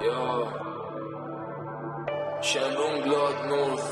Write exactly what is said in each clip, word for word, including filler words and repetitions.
Yo, Shenron Blood North.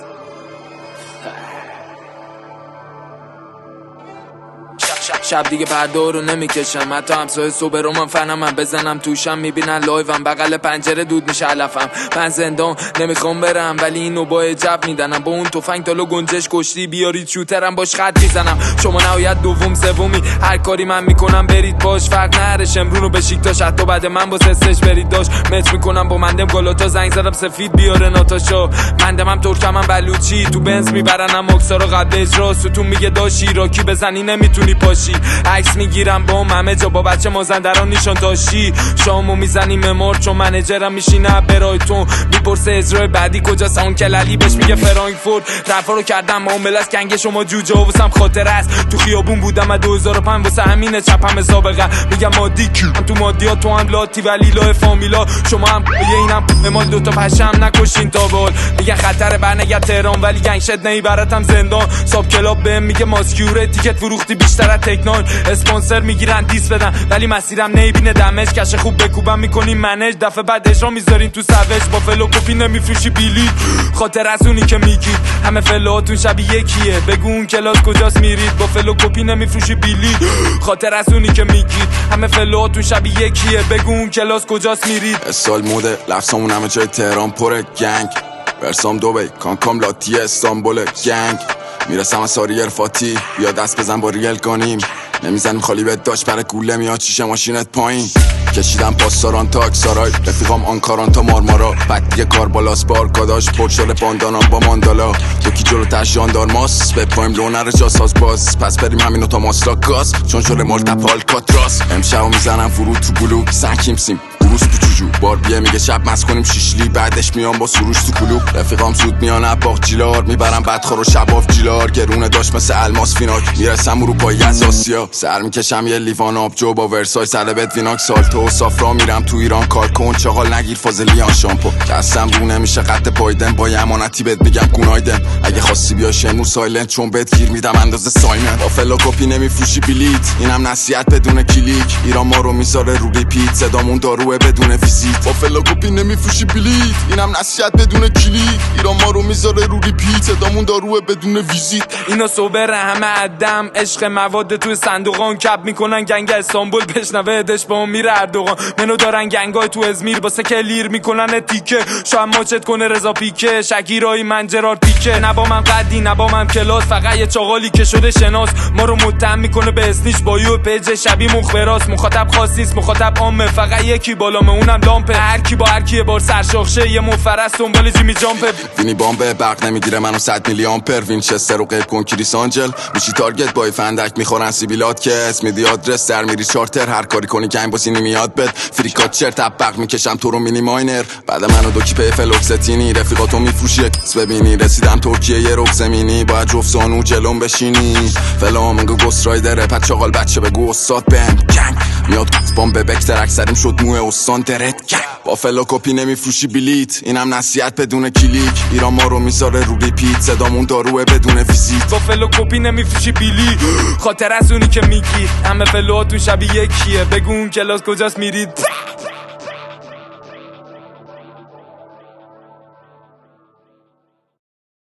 شب دیگه پرده رو نمیکشم، حتی همسایه صبح رو من فنم من بزنم توشم، میبینن لایوم بغل پنجره دود میشه علفم. من زندان نمیخوام برم ولی اینو با عجب میدنم، با اون تفنگ تالو گنجش کشتی بیارید شوترم باش خط میزنم. شما نهایت دوم سومی هر کاری من میکنم برید باش، فرق نرش امرونو بشیکتاش حتی بعد من با سستش برید داش. مچ میکنم با مندم گالاتا، زنگ زدم سفید بیاره ناتاشا، مندمم ترکمم بلوچی، تو بنز میبرنم اکسارا قبل اجرا، ستون میگه داشی راکی بزنی نمیتونی پاشی، عکس میگیرم با همه جا با بچه مازندران نیشان داشتی، شامو میزنیم ممار چون منیجرم میشینه برایتون، میپرسه اجرای بعدی کجاست، اون کلالی بهش میگه فرانکفورت. رفا رو کردم معامله از کنگ شما جوجه و واسم خاطر است، تو خیابون بودم از دو هزار و پنج واسه همینه چپم سابقه، میگم مادی کی من تو مادیات تو هم لاتی ولی لای فامیلا، شما هم یه اینم مال دوتا پشم نکشین تا بال، میگن خطر برنگرد تهران ولی گنگ شد نمیبرتم زندان، ساب کلاب بهم میگه ماسکیوره تیکت فروختی بیشتر از تکنان، اسپانسر میگیرن دیس بدن ولی مسیرم نمیبینه دمش، کش خوب بکوبم میکنیم منش، دفعه بعد اجرا میذارین تو سوش، با فلو کپی نمیفروشی بیلیت، خاطر از اونی که میگید همه فلوهاتون شبیه یکیه، بگو اون کلاس کجاست میرید، با فلو کپی نمیفروشی بیلیت، خاطر از اونی که میگید همه فلوهاتون شبیه یکیه، بگو اون کلاس کجاست میرید. سال موده لفظامون همه جای تهران پره گنگ، برسام دوبی کانکام لاتی استانبول گنگ، میرسم از ساری ارفاتی بیا دست بزن با ریل کنیم، نمیزنیم خالی بهت داشت برای گوله میاد شیشه ماشینت پایین، کشیدم پاساران تا اکسارای رفیقام آنکاران تا مارمارا، بعد دیگه کار بالاس بارکاداش پر شده باندانام با ماندالا، یکی جلو تش جاندارماس بپایم لونر جاساز باز، پس بریم همینو تا ماسلاک گاز چون شده ملتپال کاتراس، امشبو میزنم فرود تو بلوک سنکیم سیم بروز تو چوجو، بار بیه میگه شب مس کنیم شیشلی، بعدش میام با سروش تو کلوب، رفیقام سود میان اپاق جیلار، میبرم بدخور و شباف جیلار، گرونه داشت مثل الماس فیناک، میرسم اروپایی از آسیا، سر میکشم یه لیوان آبجو با ورسای سلبت ویناک سالتو، صافرا میرم تو ایران کار کن چاقال نگیر فاضلیان شامپو، دستم رو نمیشه قد پایدن با یمانتی بهت میگم گونایدن، اگه خواستی بیا شمرو سایلنت چون بهت گیر میدم اندازه سایمن، با فلا کپی نمیفروشی بلیت، اینم نصیحت بدون کلیک، ایران ما رو میذاره رو ریپیت، صدامون داروه بدون ویزیت، با فلا کپی نمیفروشی بلیت، اینم نصیحت بدون کلیک، ایران ما رو میذاره رو ریپیت، صدامون داروه بدون ویزیت. اینا صبر همه عدم عشق مواد تو صندوقان، کپ میکنن گنگ استانبول بشنوه دش با میره اردوغان، منو دارن گنگای تو ازمیر واسه کلیر میکنن تیکه، شاید ماچت کنه رضا پیکه، شکیرایی من جرار پیکه، نبا من قدی نبا من کلاس، فقط یه چاقالی که شده شناس، ما رو متهم میکنه به اسنیش با یو پیج شبی مخبراست، مخاطب خاص نیست مخاطب عامه، فقط یکی بالامه اونم لامپه، هر کی با هر کی بار سرشاخشه یه مفرس دنبال جیمی جامپ، وینی بامب برق نمیگیره منو صد میلی آمپر، وینچستر و غیب کن کریس آنجل، میشی تارگت بای فندک میخورن سیبیلات که اسم میدی آدرس در میری چارتر، هر کاری کنی گنگ بازی نمیاد بد، فریکات چرت برق میکشم تو رو مینی ماینر، بعد منو دو کی پی فلوکستینی رفیقاتو میفروشی ببینی، رسیدم ترکیه یه رخ زمینی باید جفت زانو جلوم بشینی، فلامنگو گوست رایدره پد چاقال بچه بگو استاد بهم گنگ میاد بامب بکتر اکثریم شد موه استان درت گنگ، با فلا کپی نمیفروشی بلیت، اینم نصیحت بدون کلیک، ایران ما رو میذاره رو ریپیت، صدامون داروه بدون ویزیت، با فلا کپی نمیفروشی بیلی، خاطر از اونی که میگید همه فلوهاتون شبیه یکیه، بگو اون کلاس کجاست میرید.